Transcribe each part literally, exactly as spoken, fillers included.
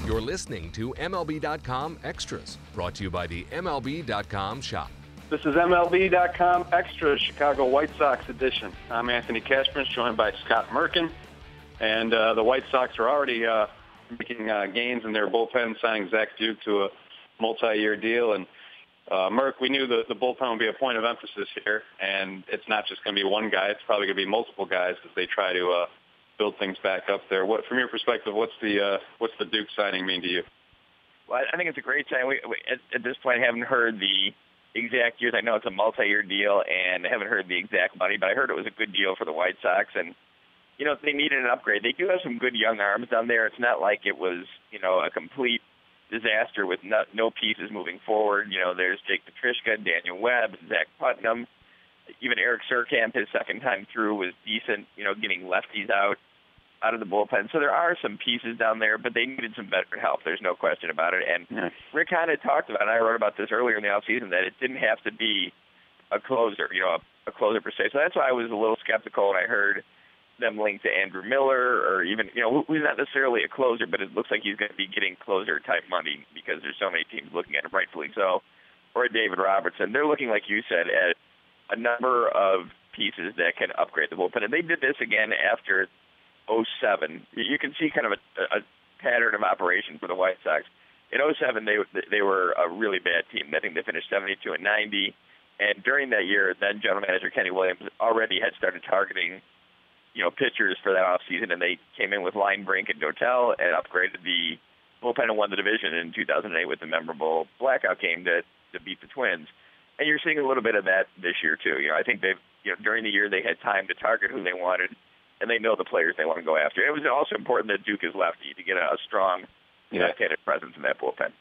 You're listening to M L B dot com Extras, brought to you by the M L B dot com shop. This is M L B dot com Extras, Chicago White Sox edition. I'm Anthony Cashman, joined by Scott Merkin. And uh, the White Sox are already uh, making uh, gains in their bullpen, signing Zach Duke to a multi-year deal. And uh, Merck, we knew the, the bullpen would be a point of emphasis here, and it's not just going to be one guy. It's probably going to be multiple guys as they try to uh, build things back up there. What, from your perspective, what's the uh, what's the Duke signing mean to you? Well, I think it's a great sign. We, we, at, at this point, I haven't heard the exact years. I know it's a multi-year deal, and I haven't heard the exact money, but I heard it was a good deal for the White Sox. And you know, they needed an upgrade. They do have some good young arms down there. It's not like it was, you know, a complete disaster with no, no pieces moving forward. You know, there's Jake Petricka, Daniel Webb, Zach Putnam. Even Eric Surkamp, his second time through, was decent, you know, getting lefties out, out of the bullpen. So there are some pieces down there, but they needed some better help. There's no question about it. And yeah. Rick kind of talked about it, and I wrote about this earlier in the offseason, that it didn't have to be a closer, you know, a, a closer per se. So that's why I was a little skeptical when I heard them linked to Andrew Miller, or even, you know, who's not necessarily a closer, but it looks like he's going to be getting closer-type money because there's so many teams looking at him, rightfully so, or David Robertson. They're looking, like you said, at a number of pieces that can upgrade the bullpen. And they did this again after oh seven. You can see kind of a, a pattern of operation for the White Sox. In oh seven, they they were a really bad team. I think they finished seventy-two and ninety. And during that year, then general manager Kenny Williams already had started targeting, you know, pitchers for that offseason, and they came in with Linebrink and Dotel and upgraded the bullpen and won the division in two thousand eight with the memorable blackout game to, to beat the Twins. And you're seeing a little bit of that this year, too. You know, I think they've, you know, during the year they had time to target who they wanted, and they know the players they want to go after. It was also important that Duke is lefty to get a, a strong, yeah. left-handed presence in that bullpen.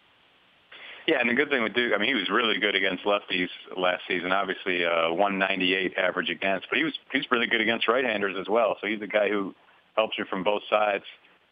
Yeah, and the good thing with Duke, I mean, he was really good against lefties last season. Obviously, uh, one ninety-eight average against, but he was he's really good against right-handers as well. So he's a guy who helps you from both sides.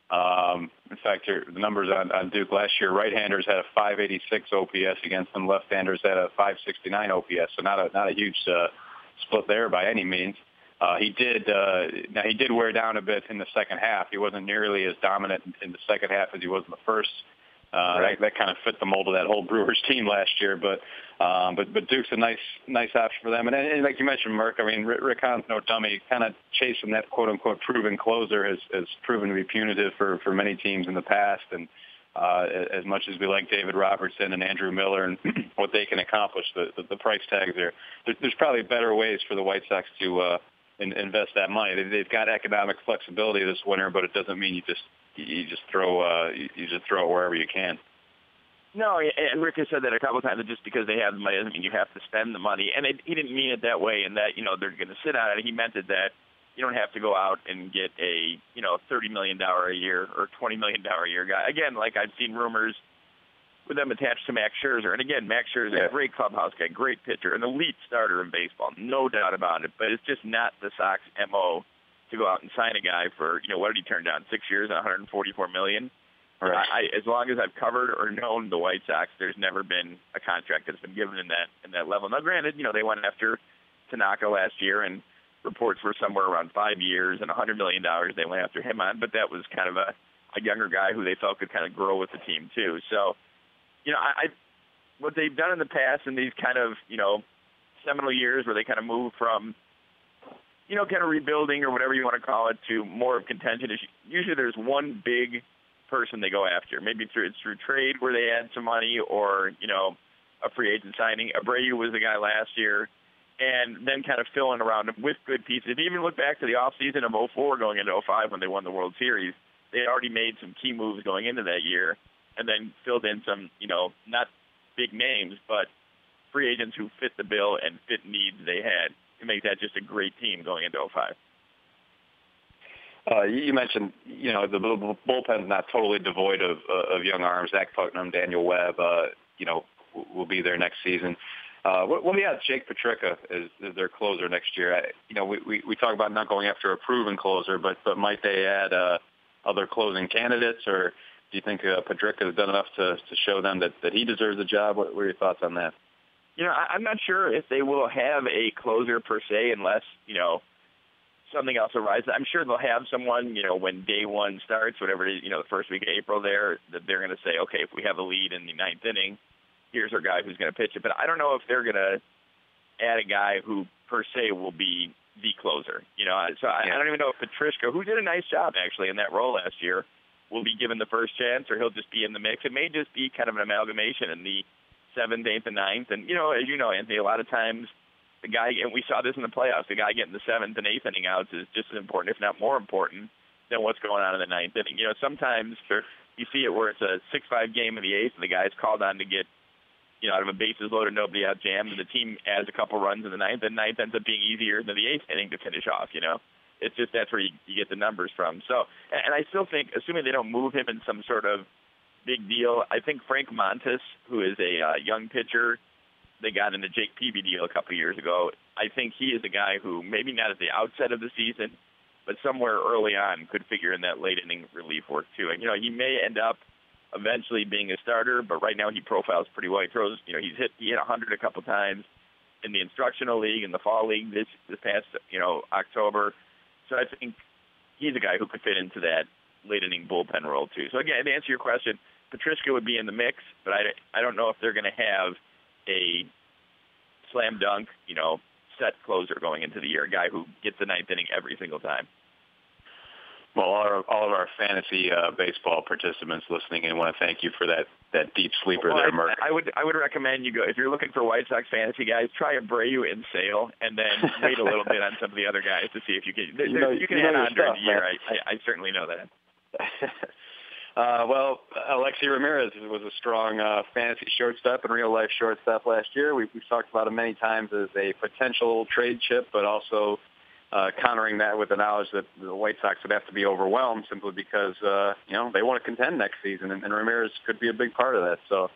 Um, in fact, here, the numbers on, on Duke last year, right-handers had a five eighty-six O P S against them. Left-handers had a five sixty-nine O P S. So not a not a huge uh, split there by any means. Uh, he did uh, now he did wear down a bit in the second half. He wasn't nearly as dominant in, in the second half as he was in the first. Uh, right. that, that kind of fit the mold of that whole Brewers team last year, but um, but but Duke's a nice nice option for them. And, and like you mentioned, Merck, I mean, Rick, Rick Hahn's no dummy. Kind of chasing that quote unquote proven closer has, has proven to be punitive for, for many teams in the past. And uh, as much as we like David Robertson and Andrew Miller and what they can accomplish, the, the, the price tags there, there's, there's probably better ways for the White Sox to uh, in, invest that money. They, they've got economic flexibility this winter, but it doesn't mean you just you just throw uh, you just throw it wherever you can. No, and Rick has said that a couple of times. That just because they have the money doesn't mean you have to spend the money. And it, he didn't mean it that way, in that, you know, they're going to sit on it. He meant it that you don't have to go out and get a, you know, thirty million dollars a year or twenty million dollars a year guy. Again, like I've seen rumors with them attached to Max Scherzer. And again, Max Scherzer is yeah. a great clubhouse guy, great pitcher, an elite starter in baseball, no doubt about it. But it's just not the Sox M O to go out and sign a guy for, you know, what did he turn down? Six years, one hundred forty-four million dollars. Right. I, as long as I've covered or known the White Sox, there's never been a contract that's been given in that in that level. Now, granted, you know, they went after Tanaka last year, and reports were somewhere around five years and one hundred million dollars they went after him on, but that was kind of a, a younger guy who they felt could kind of grow with the team too. So, you know, I, I what they've done in the past in these kind of, you know, seminal years where they kind of move from, you know, kind of rebuilding or whatever you want to call it to more of contention is usually there's one big person they go after. Maybe through it's through trade where they add some money, or, you know, a free agent signing. Abreu was the guy last year, and then kind of filling around him with good pieces. If you even look back to the offseason of oh four going into oh five when they won the World Series, they had already made some key moves going into that year, and then filled in some, you know, not big names, but free agents who fit the bill and fit needs they had to make that just a great team going into oh five. Uh, you mentioned, you know, the bullpen's not totally devoid of uh, of young arms. Zach Putnam, Daniel Webb, uh, you know, will be there next season. Uh, well, yeah, Jake Petricka is, is their closer next year. I, you know, we, we, we talk about not going after a proven closer, but but might they add uh, other closing candidates, or do you think uh, Petricka has done enough to, to show them that, that he deserves the job? What, what are your thoughts on that? You know, I'm not sure if they will have a closer per se, unless, you know, something else arises. I'm sure they'll have someone, you know, when day one starts, whatever it is, you know, the first week of April there, that they're going to say, okay, if we have a lead in the ninth inning, here's our guy who's going to pitch it. But I don't know if they're going to add a guy who per se will be the closer. You know, so I, yeah. I don't even know if Petriska, who did a nice job actually in that role last year, will be given the first chance, or he'll just be in the mix. It may just be kind of an amalgamation in the seventh, eighth, and ninth. And, you know, as you know, Anthony, a lot of times the guy, and we saw this in the playoffs, the guy getting the seventh and eighth inning outs is just as important, if not more important, than what's going on in the ninth inning. You know, sometimes sure. you see it where it's a six five game in the eighth, and the guy's called on to get, you know, out of a bases loaded, nobody out jammed, and the team adds a couple runs in the ninth, and ninth ends up being easier than the eighth inning to finish off, you know. It's just that's where you, you get the numbers from. So, and I still think, assuming they don't move him in some sort of big deal, I think Frank Montes, who is a uh, young pitcher, they got in the Jake Peavy deal a couple of years ago. I think he is a guy who, maybe not at the outset of the season, but somewhere early on could figure in that late inning relief work too. And, you know, he may end up eventually being a starter, but right now he profiles pretty well. He throws, you know, he's hit, he hit one hundred a couple times in the instructional league, in the fall league this, this past, you know, October. So I think he's a guy who could fit into that late inning bullpen role too. So again, to answer your question, Petriska would be in the mix, but I, I don't know if they're going to have a slam dunk, you know, set closer going into the year, a guy who gets the ninth inning every single time. Well, all, our, all of our fantasy uh, baseball participants listening in want to thank you for that, that deep sleeper well, there, I, Mark. I would I would recommend you go, if you're looking for White Sox fantasy guys, try Abreu and Sale, and then wait a little bit on some of the other guys to see if you can. There, you know, you can you know add on during stuff, the year. man. I, I, I certainly know that. uh, well, Alexi Ramirez was a strong uh, fantasy shortstop and real-life shortstop last year. We, we've talked about him many times as a potential trade chip, but also uh, countering that with the knowledge that the White Sox would have to be overwhelmed simply because, uh, you know, they want to contend next season, and, and Ramirez could be a big part of that. So,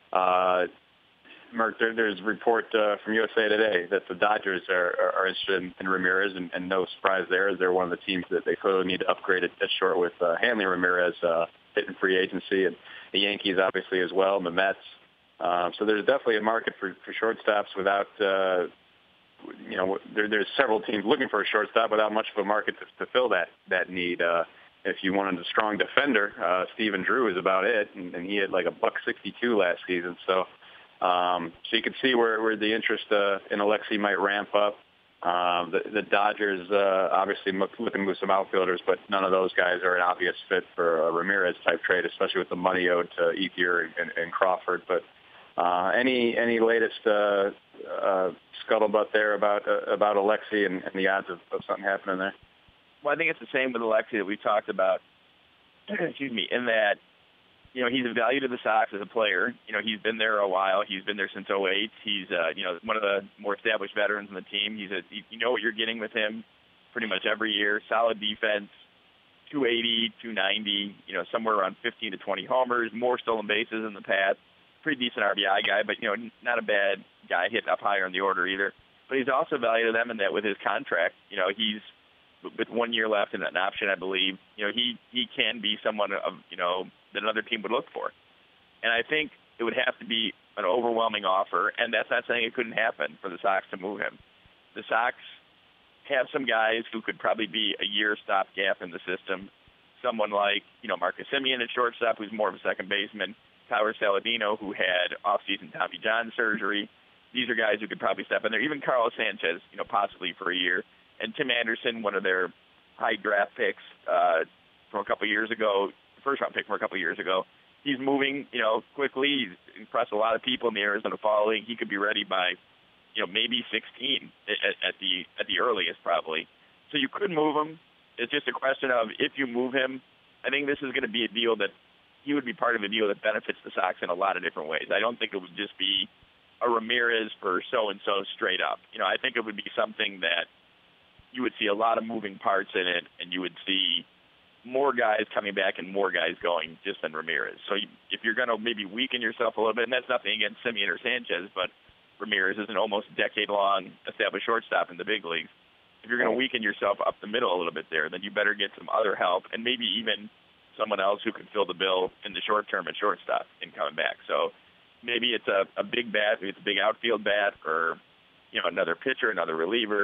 uh, Mark, there, there's a report uh, from U S A Today that the Dodgers are, are, are interested in, in Ramirez, and, and no surprise there, as they're one of the teams that they clearly need to upgrade at, at short with uh, Hanley Ramirez uh, hitting free agency, and the Yankees obviously as well, and the Mets. Um, so there's definitely a market for, for shortstops without, uh, you know, there, there's several teams looking for a shortstop without much of a market to, to fill that that need. Uh, if you wanted a strong defender, uh, Stephen Drew is about it, and, and he had like a buck sixty-two last season. So, um, so you can see where, where the interest uh, in Alexi might ramp up. Uh, the, the Dodgers uh, obviously looking to move some outfielders, but none of those guys are an obvious fit for a Ramirez type trade, especially with the money owed to Ethier and, and Crawford. But uh, any any latest uh, uh, scuttlebutt there about uh, about Alexi and, and the odds of, of something happening there? Well, I think it's the same with Alexi that we talked about. Excuse me, in that, you know, he's a value to the Sox as a player. You know, he's been there a while. He's been there since oh eight. He's, uh, you know, one of the more established veterans on the team. He's a, you know what you're getting with him pretty much every year. Solid defense, two eighty, two ninety, you know, somewhere around fifteen to twenty homers, more stolen bases in the past. Pretty decent R B I guy, but, you know, not a bad guy hitting up higher in the order either. But he's also valued to them in that with his contract, you know, he's, with one year left and an option, I believe, you know, he, he can be someone of, you know, that another team would look for. And I think it would have to be an overwhelming offer, and that's not saying it couldn't happen for the Sox to move him. The Sox have some guys who could probably be a year stopgap in the system. Someone like, you know, Marcus Semien at shortstop, who's more of a second baseman, Tyler Saladino, who had off-season Tommy John surgery. These are guys who could probably step in there. Even Carlos Sanchez, you know, possibly for a year. And Tim Anderson, one of their high draft picks uh, from a couple years ago, first-round pick from a couple years ago. He's moving, you know, quickly. He's impressed a lot of people in the Arizona Fall League. He could be ready by, you know, maybe sixteen at, at the at the earliest, probably. So you could move him. It's just a question of if you move him. I think this is going to be a deal that he would be part of a deal that benefits the Sox in a lot of different ways. I don't think it would just be a Ramirez for so-and-so straight up. You know, I think it would be something that you would see a lot of moving parts in it, and you would see more guys coming back and more guys going just than Ramirez. So you, if you're going to maybe weaken yourself a little bit, and that's nothing against Semien or Sanchez, but Ramirez is an almost decade-long established shortstop in the big leagues. If you're going to weaken yourself up the middle a little bit there, then you better get some other help, and maybe even someone else who can fill the bill in the short term at shortstop in coming back. So maybe it's a, a big bat, maybe it's a big outfield bat, or, you know, another pitcher, another reliever.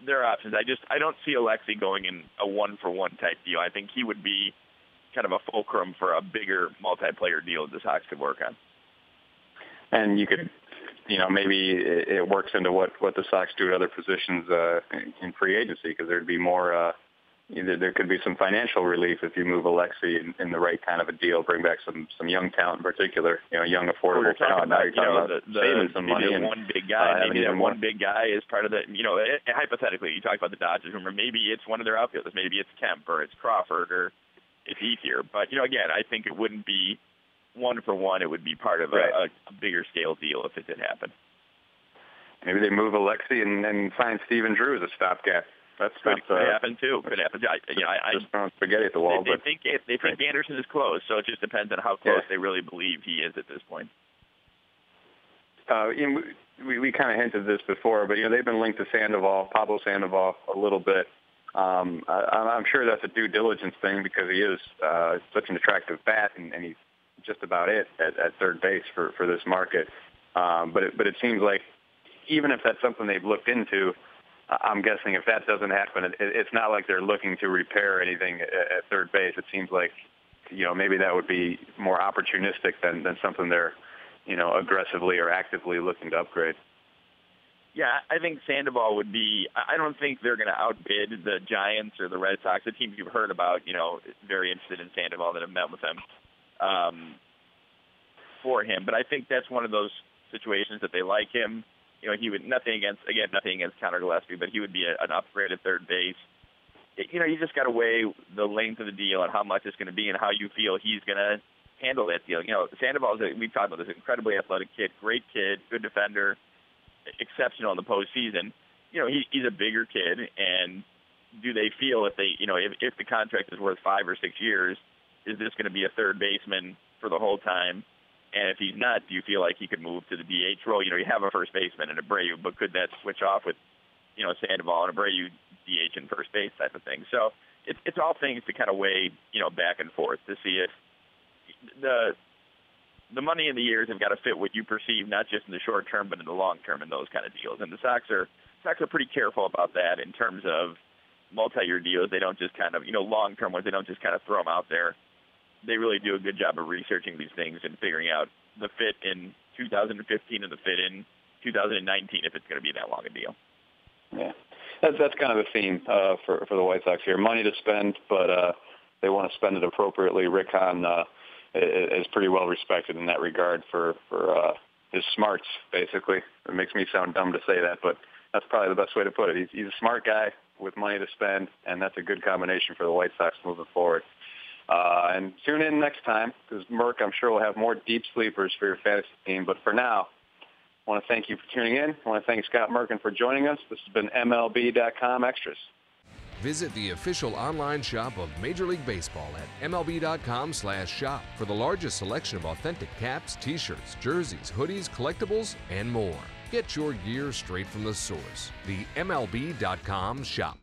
there are options. I just I don't see Alexei going in a one-for-one type deal. I think he would be kind of a fulcrum for a bigger multiplayer deal that the Sox could work on. And you could, you know, maybe it, it works into what, what the Sox do at other positions uh, in free agency, because there'd be more, uh, either there could be some financial relief if you move Alexei in, in the right kind of a deal, bring back some, some young talent in particular, you know, young affordable talent. Now you're talking you know, about the, the, saving some money. Maybe and, one big guy, uh, maybe that more. one big guy is part of the, you know, it, hypothetically, you talk about the Dodgers, remember, maybe it's one of their outfielders, maybe it's Kemp or it's Crawford or it's Ethier. But, you know, again, I think it wouldn't be one for one. It would be part of right. a, a bigger scale deal if it did happen. Maybe they move Alexei and, and sign Steven Drew as a stopgap. That's could, not, could uh, happen too. Could happen. I, you know, I, just throwing spaghetti at the wall. They, but they think it, they think right. Anderson is close, so it just depends on how close yeah. they really believe he is at this point. Uh, you know, we we kind of hinted this before, but you know they've been linked to Sandoval, Pablo Sandoval, a little bit. Um, I, I'm sure that's a due diligence thing because he is uh, such an attractive bat, and, and he's just about it at, at third base for, for this market. Um, but it, but it seems like even if that's something they've looked into, I'm guessing if that doesn't happen, it, it's not like they're looking to repair anything at, at third base. It seems like, you know, maybe that would be more opportunistic than, than something they're, you know, aggressively or actively looking to upgrade. Yeah, I think Sandoval would be – I don't think they're going to outbid the Giants or the Red Sox, the teams you've heard about, you know, very interested in Sandoval that have met with him um, for him. But I think that's one of those situations that they like him. You know, he would – nothing against – again, nothing against Connor Gillespie, but he would be a, an upgrade at third base. It, you know, you just got to weigh the length of the deal and how much it's going to be and how you feel he's going to handle that deal. You know, Sandoval is – we've talked about this incredibly athletic kid, great kid, good defender, exceptional in the postseason. You know, he, he's a bigger kid, and do they feel if they, you know, if, if the contract is worth five or six years, is this going to be a third baseman for the whole time? And if he's not, do you feel like he could move to the D H role? You know, you have a first baseman and Abreu, but could that switch off with, you know, Sandoval and Abreu D H and first base type of thing? So it's it's all things to kind of weigh, you know, back and forth to see if the the money in the years have got to fit what you perceive, not just in the short term, but in the long term in those kind of deals. And the Sox are Sox are pretty careful about that in terms of multi-year deals. They don't just kind of, you know, long-term ones, they don't just kind of throw them out there. They really do a good job of researching these things and figuring out the fit in two thousand fifteen and the fit in two thousand nineteen if it's going to be that long a deal. Yeah, that's that's kind of the theme uh, for for the White Sox here. Money to spend, but uh, they want to spend it appropriately. Rick Hahn uh, is pretty well respected in that regard for for uh, his smarts. Basically, it makes me sound dumb to say that, but that's probably the best way to put it. He's, he's a smart guy with money to spend, and that's a good combination for the White Sox moving forward. Uh, and tune in next time because Merck, I'm sure, will have more deep sleepers for your fantasy team. But for now, I want to thank you for tuning in. I want to thank Scott Merkin for joining us. This has been M L B dot com Extras. Visit the official online shop of Major League Baseball at M L B dot com slash shop for the largest selection of authentic caps, t-shirts, jerseys, hoodies, collectibles, and more. Get your gear straight from the source. The M L B dot com shop.